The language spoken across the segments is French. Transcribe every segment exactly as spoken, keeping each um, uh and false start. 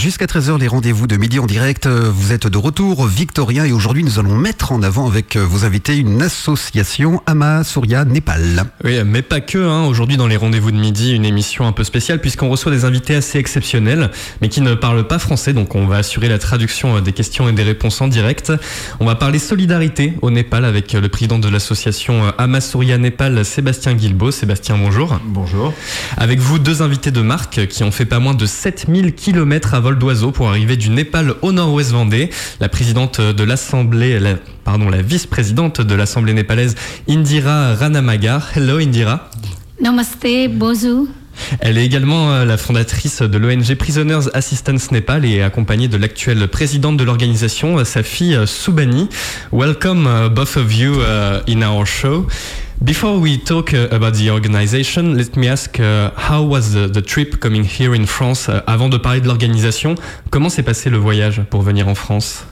Jusqu'à treize heures, les rendez-vous de midi en direct. Vous êtes de retour, Victorien, et aujourd'hui nous allons mettre en avant avec vos invités une association, Ama Surya Népal. Oui, mais pas que. Hein. Aujourd'hui dans les rendez-vous de midi, une émission un peu spéciale puisqu'on reçoit des invités assez exceptionnels, mais qui ne parlent pas français, donc on va assurer la traduction des questions et des réponses en direct. On va parler solidarité au Népal avec le président de l'association Ama Surya Népal, Sébastien Guilbault. Sébastien, bonjour. Bonjour. Avec vous, deux invités de marque qui ont fait pas moins de sept mille kilomètres à vol d'oiseau pour arriver du Népal au nord-ouest Vendée. La présidente de l'Assemblée, la, pardon, la vice-présidente de l'Assemblée népalaise, Indira Ranamagar. Hello Indira. Namaste, bonjour. Elle est également la fondatrice de l'O N G Prisoners Assistance Népal et est accompagnée de l'actuelle présidente de l'organisation, sa fille Subhani. Welcome uh, both of you uh, in our show. Before we talk uh, about the organization, let me ask uh, how was the, the trip coming here in France? Uh, avant de parler de l'organisation, comment s'est passé le voyage pour venir en France?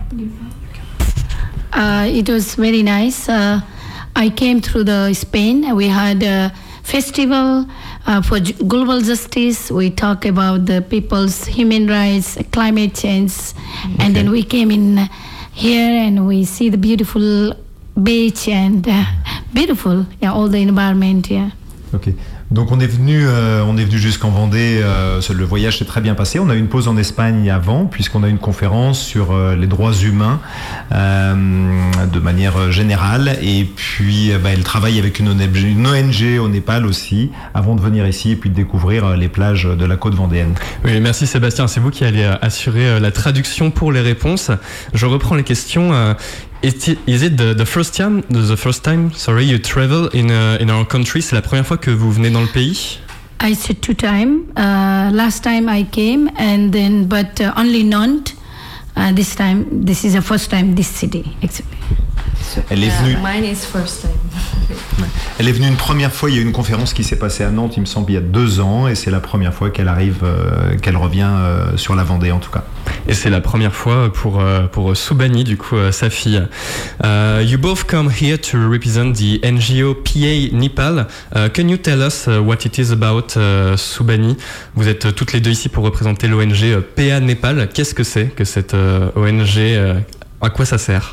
Uh, it was very nice. Uh, I came through the Spain. We had a festival uh, for global justice. We talk about the people's human rights, climate change, okay. And then we came in here and we see the beautiful beach and uh, beautiful, yeah, all the environment, yeah. Ok. Donc on est venu, euh, on est venu jusqu'en Vendée. Euh, le voyage s'est très bien passé. On a eu une pause en Espagne avant, puisqu'on a eu une conférence sur euh, les droits humains euh, de manière générale. Et puis, bah, elle travaille avec une O N G au Népal aussi, avant de venir ici et puis de découvrir les plages de la côte vendéenne. Oui, merci Sébastien. C'est vous qui allez assurer la traduction pour les réponses. Je reprends les questions. Is it, is it the, the first time, the first time, sorry, you travel in uh, in our country? C'est la première fois que vous venez dans le pays? I said two times. Uh, last time I came, and then but uh, only Nantes. Uh, this time, this is the first time this city. Exactly. Elle est venue. Uh, mine is first time. Elle est venue une première fois. Il y a eu une conférence qui s'est passée à Nantes, il me semble, il y a deux ans, et c'est la première fois qu'elle arrive, euh, qu'elle revient euh, sur la Vendée, en tout cas. Et c'est la première fois pour euh, pour Subhani, du coup, euh, sa fille. Uh, you both come here to represent the N G O P A Nepal. Uh, can you tell us uh, what it is about, uh, Subhani? Vous êtes toutes les deux ici pour représenter l'O N G P A Népal. Qu'est-ce que c'est que cette uh, O N G? Uh, à quoi ça sert?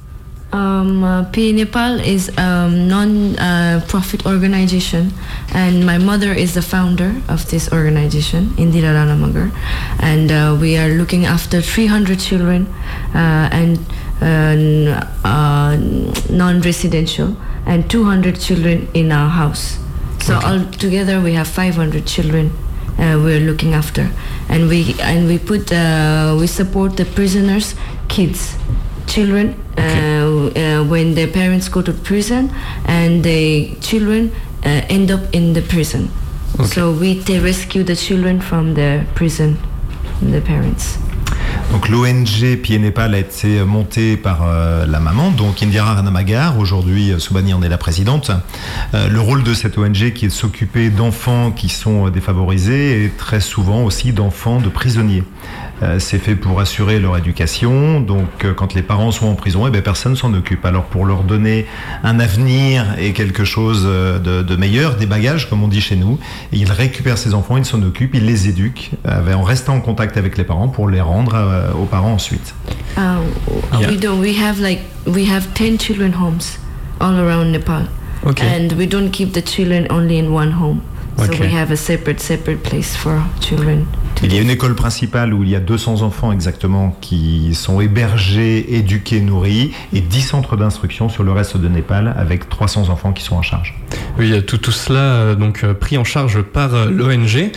Um, uh, P A Nepal is a non-profit uh, organization, and my mother is the founder of this organization, Indira Ranamagar, and uh, we are looking after three hundred children uh, and uh, uh, non-residential, and two hundred children in our house. So okay. Altogether we have five hundred children uh, we're looking after, and we and we put uh, we support the prisoners' kids. Children okay. uh, uh, when their parents go to prison and the children uh, end up in the prison. Okay. So we they rescue the children from the prison, the parents. Donc l'O N G P A Népal a été montée par euh, la maman, donc Indira Ranamagar. Aujourd'hui, Subhani en est la présidente. Euh, le rôle de cette O N G qui est de s'occuper d'enfants qui sont défavorisés et très souvent aussi d'enfants de prisonniers. Euh, c'est fait pour assurer leur éducation. Donc euh, quand les parents sont en prison, eh bien, personne s'en occupe. Alors pour leur donner un avenir et quelque chose de, de meilleur, des bagages comme on dit chez nous, ils récupèrent ces enfants, ils s'en occupent, ils les éduquent euh, en restant en contact avec les parents pour les rendre euh, aux parents ensuite. Uh, yeah. We don't. We have like we have ten children homes all around Nepal, okay. And we don't keep the children only in one home. So okay. We have a separate separate place for children. Il y a une école principale où il y a deux cents enfants exactement qui sont hébergés, éduqués, nourris, et dix centres d'instruction sur le reste de Népal avec trois cents enfants qui sont en charge. Oui, tout, tout cela donc pris en charge par l'O N G.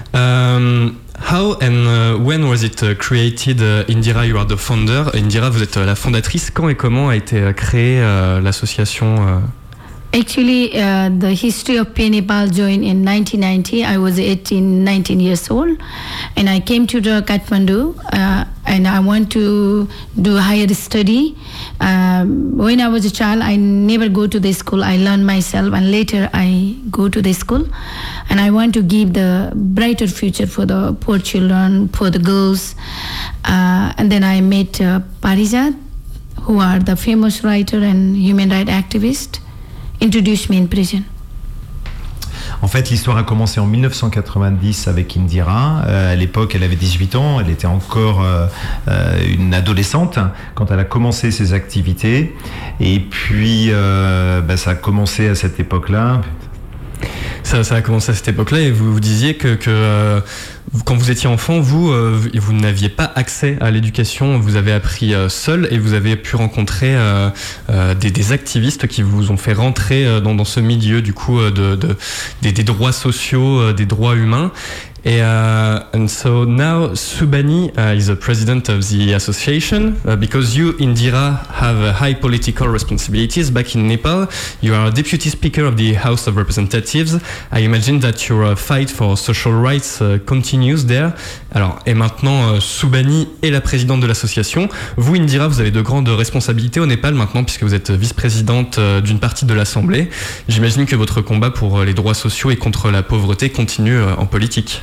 Um, how and uh, when was it uh, created? Uh, Indira, you are the founder. Indira, vous êtes la fondatrice. Quand et comment a été créée uh, l'association? Uh... Actually, uh, the history of P A Nepal joined in nineteen ninety. I was eighteen, nineteen years old, and I came to the Kathmandu, uh, and I want to do higher study. Um, when I was a child, I never go to the school. I learn myself, and later I go to the school, and I want to give the brighter future for the poor children, for the girls. Uh, and then I met uh, Parijat, who are the famous writer and human rights activist. Introduced me in prison. En fait, l'histoire a commencé en mille neuf cent quatre-vingt-dix avec Indira. Euh, à l'époque, elle avait dix-huit ans, elle était encore euh, euh, une adolescente quand elle a commencé ses activités. Et puis, euh, bah, ça a commencé à cette époque-là. Ça, ça a commencé à cette époque-là et vous, vous disiez que, que euh, quand vous étiez enfant, vous, euh, vous n'aviez pas accès à l'éducation, vous avez appris euh, seul et vous avez pu rencontrer euh, euh, des, des activistes qui vous ont fait rentrer euh, dans, dans ce milieu du coup euh, de, de, des, des droits sociaux, euh, des droits humains. Et, uh, and so now Subani uh, is the president of the association uh, because you, Indira, have uh, high political responsibilities back in Nepal. You are a deputy speaker of the House of Representatives. I imagine that your uh, fight for social rights uh, continues there. Alors, et maintenant, uh, Subani est la présidente de l'association. Vous, Indira, vous avez de grandes responsabilités au Népal maintenant puisque vous êtes vice-présidente uh, d'une partie de l'Assemblée. J'imagine que votre combat pour uh, les droits sociaux et contre la pauvreté continue uh, en politique.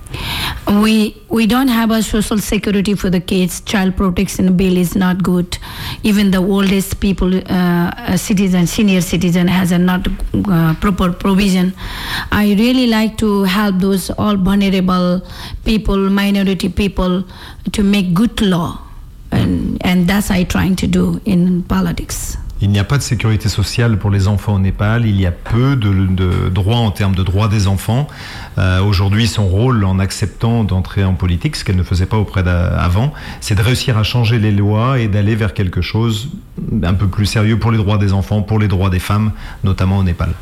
We we don't have a social security for the kids. Child protection bill is not good. Even the oldest people, uh, a citizen, senior citizen, has a not uh, proper provision. I really like to help those all vulnerable people, minority people, to make good law, and and that's I trying to do in politics. Il n'y a pas de sécurité sociale pour les enfants au Népal. Il y a peu de, de droits en termes de droits des enfants. Euh, aujourd'hui, son rôle en acceptant d'entrer en politique, ce qu'elle ne faisait pas auprès d'avant, c'est de réussir à changer les lois et d'aller vers quelque chose un peu plus sérieux pour les droits des enfants, pour les droits des femmes, notamment au Népal.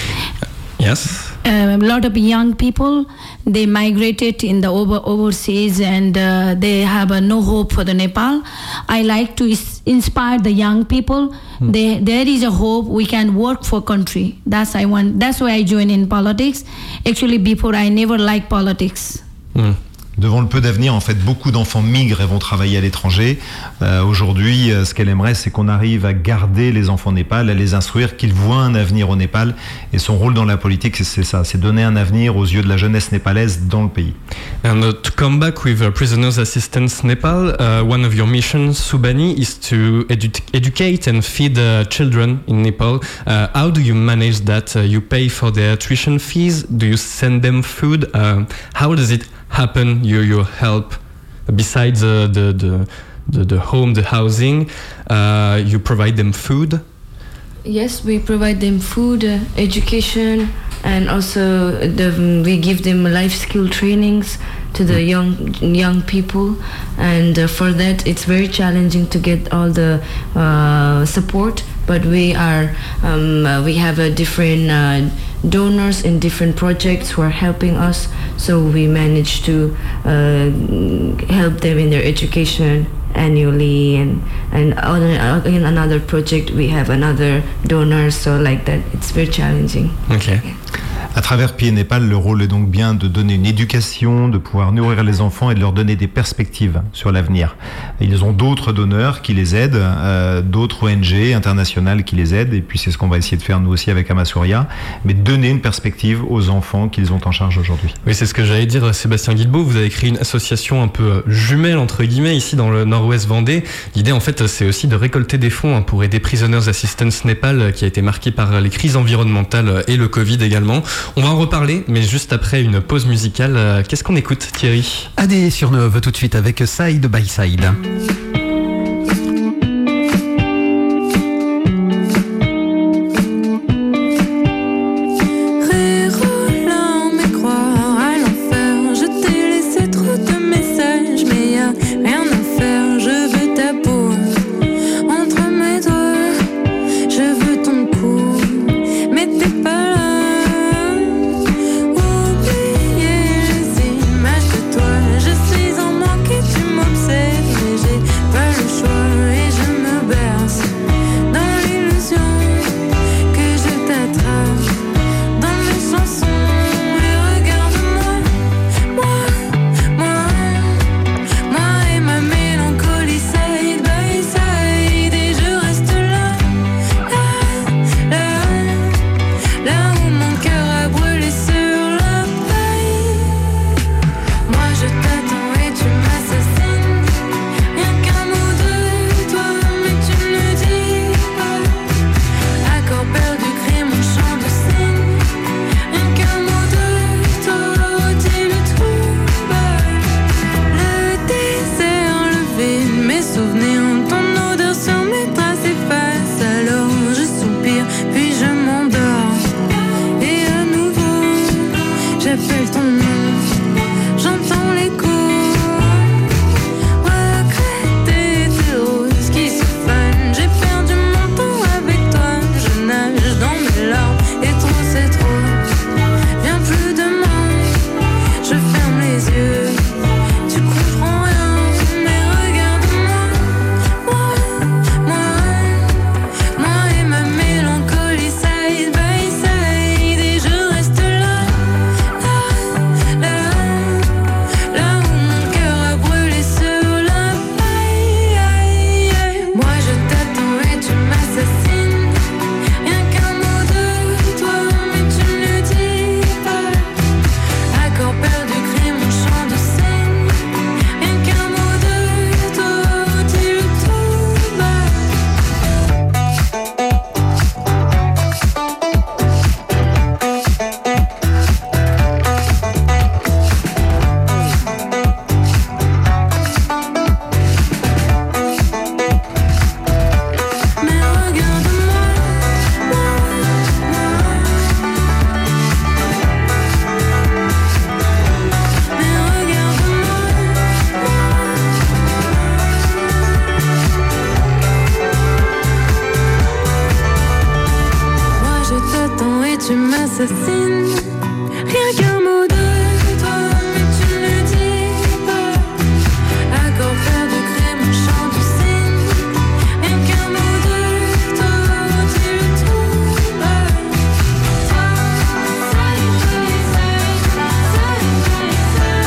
Yes. Uh, a lot of young people, they migrated in the over, overseas and uh, they have uh, no hope for the Nepal. I like to is- inspire the young people. Hmm. They, there is a hope. We can work for country. That's I want. That's why I joined in politics. Actually, before I never liked politics. Hmm. Devant le peu d'avenir, en fait, beaucoup d'enfants migrent et vont travailler à l'étranger. Euh, aujourd'hui, euh, ce qu'elle aimerait, c'est qu'on arrive à garder les enfants au Népal, à les instruire, qu'ils voient un avenir au Népal. Et son rôle dans la politique, c'est, c'est ça, c'est donner un avenir aux yeux de la jeunesse népalaise dans le pays. And uh, to come back with uh, Prisoners Assistance Nepal, uh, one of your missions, Subani, is to edu- educate and feed uh, children in Nepal. Uh, how do you manage that? Uh, you pay for their tuition fees? Do you send them food? Uh, how does it happen, your your help, besides uh, the, the the the home, the housing, uh, you provide them food? Yes, we provide them food, uh, education, and also the, we give them life skill trainings to the young young people, and uh, for that it's very challenging to get all the uh, support. But we are um, uh, we have a different uh, donors in different projects who are helping us, so we manage to uh, help them in their education annually, and and other, in another project we have another donor, so like that it's very challenging. Okay. Yeah. À travers Pied Népal, le rôle est donc bien de donner une éducation, de pouvoir nourrir les enfants et de leur donner des perspectives sur l'avenir. Ils ont d'autres donneurs qui les aident, euh, d'autres O N G internationales qui les aident, et puis c'est ce qu'on va essayer de faire nous aussi avec Amasouria, mais donner une perspective aux enfants qu'ils ont en charge aujourd'hui. Oui, c'est ce que j'allais dire, Sébastien Guilbeault. Vous avez créé une association un peu jumelle, entre guillemets, ici dans le nord-ouest Vendée. L'idée, en fait, c'est aussi de récolter des fonds pour aider Prisoners Assistance Nepal, qui a été marqué par les crises environnementales et le Covid également. On va en reparler, mais juste après une pause musicale. Qu'est-ce qu'on écoute, Thierry ? Adé sur Neuve tout de suite avec Side by Side. Oublier les images de toi, je suis en manque et tu m'obsèdes, mais j'ai m'assassine. Rien qu'un mot de toi, mais tu ne le dis pas. Accord perdu, crée mon chant du cygne. Rien qu'un mot de toi, dis-le tout bas. Toi, salut, salut, salut, salut, salut,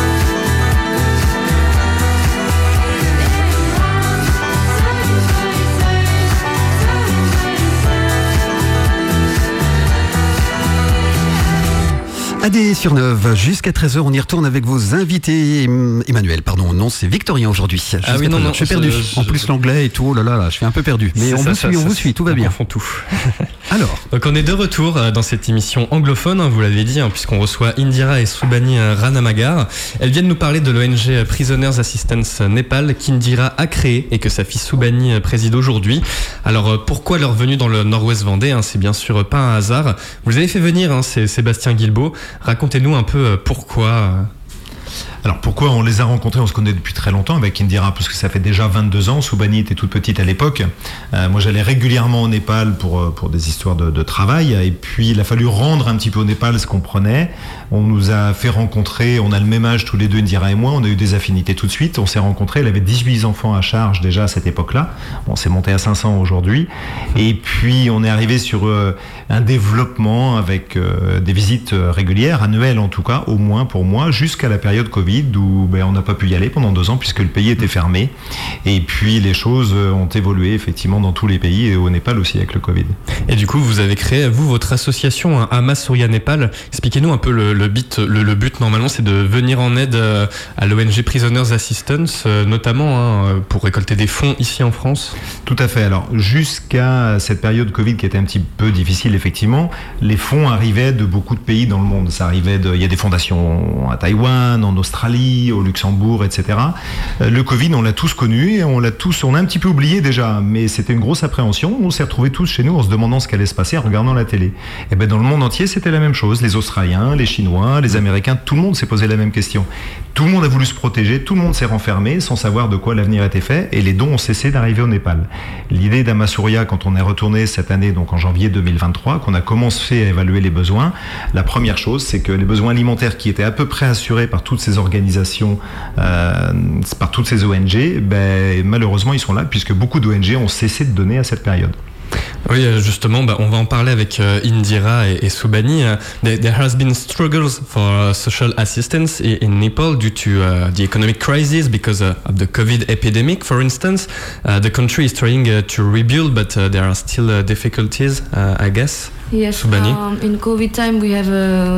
A D sur neuf, jusqu'à treize heures, on y retourne avec vos invités. Emmanuel, pardon, non, c'est Victorien aujourd'hui. Ah oui, non, non, je suis perdu. je, en plus, je... l'anglais et tout, oh là là, là, je suis un peu perdu. Mais on, ça, vous, ça, suit, ça, on vous suit, tout va bien. On confond tout. Alors, donc on est de retour dans cette émission anglophone, hein, vous l'avez dit, hein, puisqu'on reçoit Indira et Subhani Ranamagar. Elles viennent nous parler de l'O N G Prisoners Assistance Népal qu'Indira a créé et que sa fille Subhani préside aujourd'hui. Alors pourquoi leur venue dans le Nord-Ouest Vendée, hein, c'est bien sûr pas un hasard. Vous les avez fait venir, hein, c'est Sébastien Guilbault. Racontez-nous un peu pourquoi. Alors pourquoi on les a rencontrés? On se connaît depuis très longtemps avec Indira, parce que ça fait déjà vingt-deux ans. Subhani était toute petite à l'époque. Euh, moi j'allais régulièrement au Népal pour, pour des histoires de, de travail. Et puis il a fallu rendre un petit peu au Népal ce qu'on prenait. On nous a fait rencontrer, on a le même âge tous les deux, Indira et moi. On a eu des affinités tout de suite. On s'est rencontrés. Elle avait dix-huit enfants à charge déjà à cette époque-là. On s'est monté à cinq cents aujourd'hui. Et puis on est arrivé sur euh, un développement avec euh, des visites régulières, annuelles en tout cas, au moins pour moi, jusqu'à la période Covid, où ben, on n'a pas pu y aller pendant deux ans puisque le pays était fermé. Et puis les choses ont évolué effectivement dans tous les pays et au Népal aussi avec le Covid. Et du coup, vous avez créé, vous, votre association, hein, Ama Surya Népal. Expliquez-nous un peu le, le, but, le, le but. Normalement, c'est de venir en aide à l'O N G Prisoners Assistance, notamment hein, pour récolter des fonds ici en France. Tout à fait. Alors, jusqu'à cette période Covid qui était un petit peu difficile, effectivement, les fonds arrivaient de beaucoup de pays dans le monde. Ça arrivait de, il y a des fondations à Taïwan, en Australie, au Luxembourg, et cetera. Le Covid, on l'a tous connu et on l'a tous, on a un petit peu oublié déjà, mais c'était une grosse appréhension. On s'est retrouvés tous chez nous en se demandant ce qu'allait se passer en regardant la télé. Et ben dans le monde entier, c'était la même chose. Les Australiens, les Chinois, les Américains, tout le monde s'est posé la même question. Tout le monde a voulu se protéger, tout le monde s'est renfermé sans savoir de quoi l'avenir était fait, et les dons ont cessé d'arriver au Népal. L'idée d'Ama Surya, quand on est retourné cette année, donc en janvier deux mille vingt-trois, qu'on a commencé à évaluer les besoins, la première chose, c'est que les besoins alimentaires qui étaient à peu près assurés par toutes ces organisations, euh, par toutes ces O N G, ben, malheureusement ils sont là puisque beaucoup d'O N G ont cessé de donner à cette période. Oui, justement, bah, on va en parler avec euh, Indira et, et Subhani. Uh, there, there has been struggles for uh, social assistance in, in Nepal due to uh, the economic crisis because uh, of the COVID epidemic, for instance. Uh, the country is trying uh, to rebuild, but uh, there are still uh, difficulties, uh, I guess. Yes, um, in COVID time we have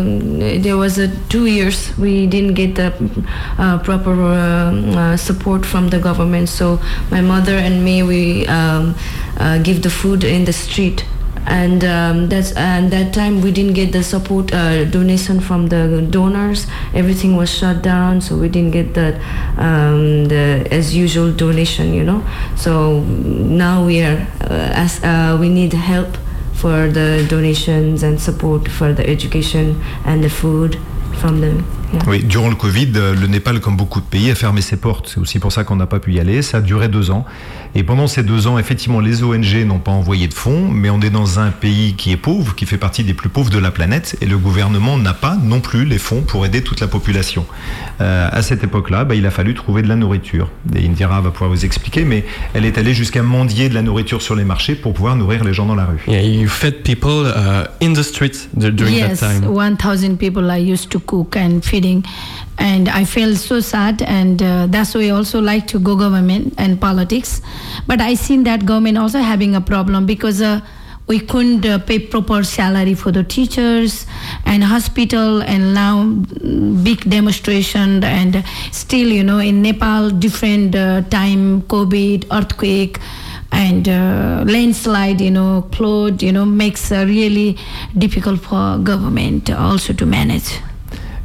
a, there was a two years we didn't get the uh, proper uh, uh, support from the government. So my mother and me, we um, uh, give the food in the street. And um, that's and that time we didn't get the support uh, donation from the donors. Everything was shut down, so we didn't get that um, the as usual donation, you know. So now we are uh, as uh, we need help for the donations and support for the education and the food from the. Yeah. Oui, durant le Covid, le Népal, comme beaucoup de pays, a fermé ses portes. C'est aussi pour ça qu'on n'a pas pu y aller. Ça a duré deux ans. Et pendant ces deux ans, effectivement, les O N G n'ont pas envoyé de fonds, mais on est dans un pays qui est pauvre, qui fait partie des plus pauvres de la planète, et le gouvernement n'a pas non plus les fonds pour aider toute la population. Euh, à cette époque-là, bah, il a fallu trouver de la nourriture. Et Indira va pouvoir vous expliquer, mais elle est allée jusqu'à mendier de la nourriture sur les marchés pour pouvoir nourrir les gens dans la rue. Yeah, you fed people uh, in the streets during yes, that time. Yes, one thousand people I used to cook and feeding. And I felt so sad, and uh, that's why I also like to go government and politics. But I seen that government also having a problem because uh, we couldn't uh, pay proper salary for the teachers and hospital, and now big demonstration, and still, you know, in Nepal, different uh, time, COVID, earthquake, and uh, landslide, you know, flood, you know, makes uh, really difficult for government also to manage.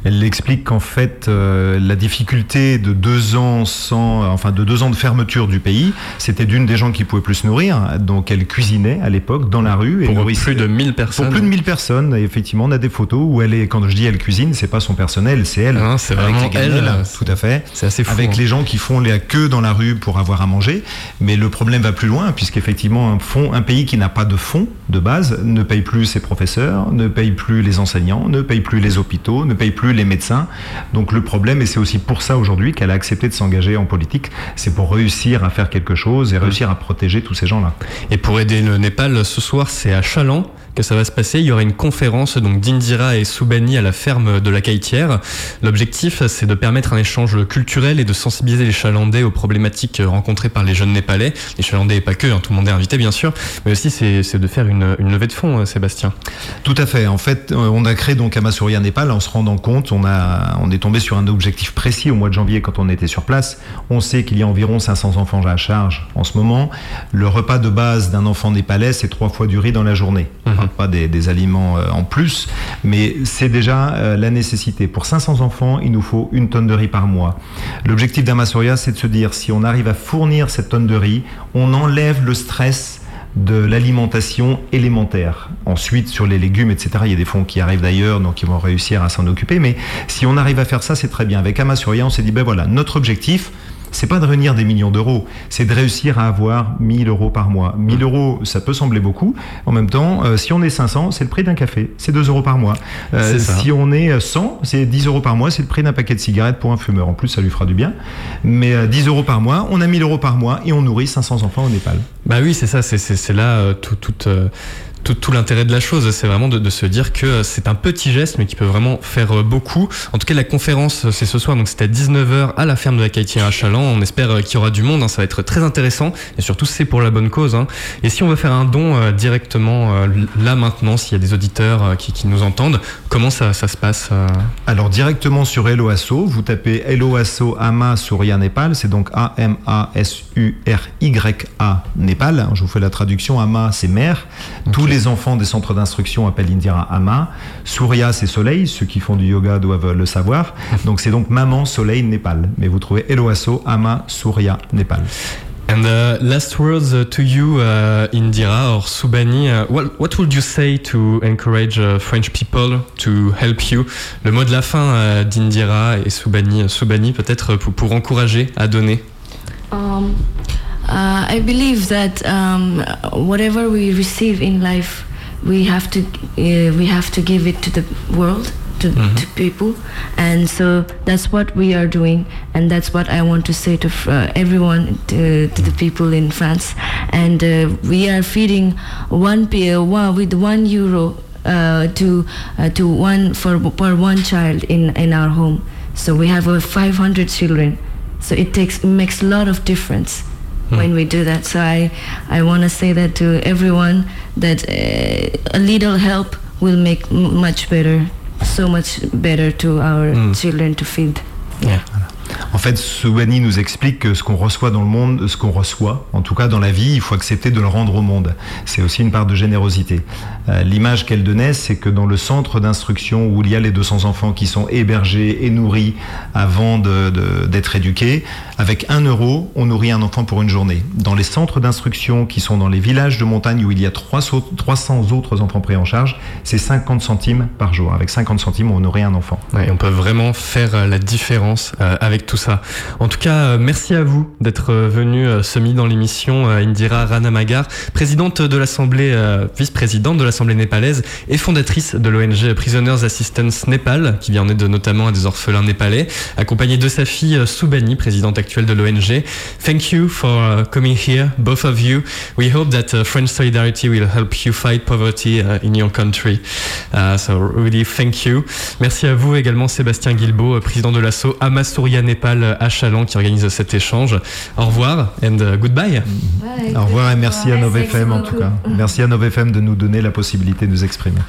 Elle explique qu'en fait, euh, la difficulté de deux ans sans, enfin de deux ans de fermeture du pays, c'était d'une des gens qui pouvaient plus se nourrir. Donc elle cuisinait à l'époque dans la rue. Et Pour nourrissait- plus de mille personnes. Pour plus de mille personnes. Et effectivement, on a des photos où elle est. Quand je dis elle cuisine, c'est pas son personnel, c'est elle. Non, c'est Avec vraiment les gamelles, elle. Tout à fait. C'est assez fou. Avec hein. les gens qui font la queue dans la rue pour avoir à manger. Mais le problème va plus loin, puisqu'effectivement, un, fonds, un pays qui n'a pas de fonds de base ne paye plus ses professeurs, ne paye plus les enseignants, ne paye plus les hôpitaux, ne paye plus les médecins. Donc le problème, et c'est aussi pour ça aujourd'hui qu'elle a accepté de s'engager en politique, c'est pour réussir à faire quelque chose et réussir à protéger tous ces gens-là. Et pour aider le Népal, ce soir, c'est à Chaland que ça va se passer. Il y aura une conférence donc d'Indira et Soubani à la ferme de la Caïtière. L'objectif, c'est de permettre un échange culturel et de sensibiliser les Chalandais aux problématiques rencontrées par les jeunes Népalais. Les Chalandais et pas que, hein, tout le monde est invité bien sûr, mais aussi c'est, c'est de faire une, une levée de fonds, Sébastien. Tout à fait. En fait, on a créé donc Ama Surya Népal en se rendant compte, on, a, on est tombé sur un objectif précis au mois de janvier quand on était sur place. On sait qu'il y a environ cinq cents enfants à charge en ce moment. Le repas de base d'un enfant népalais, c'est trois fois du riz dans la journée. Mmh. Pas des, des aliments euh, en plus, mais c'est déjà euh, la nécessité. Pour cinq cents enfants, il nous faut une tonne de riz par mois. L'objectif d'Ama Surya, c'est de se dire, si on arrive à fournir cette tonne de riz, on enlève le stress de l'alimentation élémentaire. Ensuite, sur les légumes, et cetera, il y a des fonds qui arrivent d'ailleurs, donc ils vont réussir à s'en occuper, mais si on arrive à faire ça, c'est très bien. Avec Ama Surya, on s'est dit, ben voilà, notre objectif, c'est pas de réunir des millions d'euros, c'est de réussir à avoir mille euros par mois. mille euros, ça peut sembler beaucoup. En même temps, euh, si on est cinq cents, c'est le prix d'un café, c'est deux euros par mois. Euh, C'est ça. si on est cent, c'est dix euros par mois, c'est le prix d'un paquet de cigarettes pour un fumeur. En plus, ça lui fera du bien. Mais euh, dix euros par mois, on a mille euros par mois et on nourrit cinq cents enfants au Népal. Bah oui, c'est ça, c'est, c'est, c'est là euh, tout, tout, euh, tout, tout l'intérêt de la chose, c'est vraiment de, de se dire que c'est un petit geste, mais qui peut vraiment faire euh, beaucoup. En tout cas, la conférence, c'est ce soir, donc c'est à dix-neuf heures à la ferme de la Caïtière à Chaland. On espère euh, qu'il y aura du monde, hein, ça va être très intéressant, et surtout c'est pour la bonne cause. Hein. Et si on veut faire un don euh, directement euh, là maintenant, s'il y a des auditeurs euh, qui, qui nous entendent, comment ça, ça se passe euh... Alors directement sur Hello Asso, vous tapez Hello Asso Ama Surya Népal, c'est donc A M A S U R Y A Népal. Je vous fais la traduction. Ama, c'est mère. Okay. Tous les enfants des centres d'instruction appellent Indira Ama. Surya, c'est soleil. Ceux qui font du yoga doivent le savoir. Donc c'est donc Maman Soleil Népal. Mais vous trouvez Hello Asso Ama Surya Népal. And uh, last words uh, to you, uh, Indira or Soubani. Uh, what, what would you say to encourage uh, French people to help you? Le mot de la fin uh, d'Indira et Soubani, Soubani peut-être pour, pour encourager à donner. Um, uh, I believe that um, whatever we receive in life, we have to uh, we have to give it to the world. To, mm-hmm. to people, and so that's what we are doing, and that's what I want to say to uh, everyone, to, to the people in France. And uh, we are feeding one, one with one euro uh, to uh, to one for per one child in in our home. So we have uh, five hundred children. So it takes makes a lot of difference mm. when we do that. So I I want to say that to everyone, that uh, a little help will make m- much better. So much better to our mm. children to feed. Yeah. Voilà. En fait, Soubani nous explique que ce qu'on reçoit dans le monde, ce qu'on reçoit, en tout cas dans la vie, il faut accepter de le rendre au monde. C'est aussi une part de générosité. Euh, l'image qu'elle donnait, c'est que dans le centre d'instruction où il y a les deux cents enfants qui sont hébergés et nourris avant de, de, d'être éduqués, avec un euro, on nourrit un enfant pour une journée. Dans les centres d'instruction qui sont dans les villages de montagne où il y a trois cents autres enfants pris en charge, c'est cinquante centimes par jour. Avec cinquante centimes, on nourrit un enfant. Ouais, on peut vraiment faire la différence euh, avec tout ça. En tout cas, euh, merci à vous d'être venu euh, ce midi dans l'émission, euh, Indira Ranamagar, présidente de l'Assemblée, euh, vice-présidente de l'Assemblée népalaise et fondatrice de l'O N G Prisoners Assistance Népal, qui vient en aide notamment à des orphelins népalais, accompagnée de sa fille euh, Soubani, présidente actuelle de l'O N G. Thank you for uh, coming here, both of you. We hope that uh, French solidarity will help you fight poverty uh, in your country. Uh, so really thank you. Merci à vous également, Sébastien Guilbault, président de l'asso Ama Surya Népal à Chaland, qui organise cet échange. Au revoir and uh, goodbye. Bye. Au revoir et merci à Nov Merci F M en tout beaucoup. cas. Merci à Nov F M de nous donner la possibilité de nous exprimer.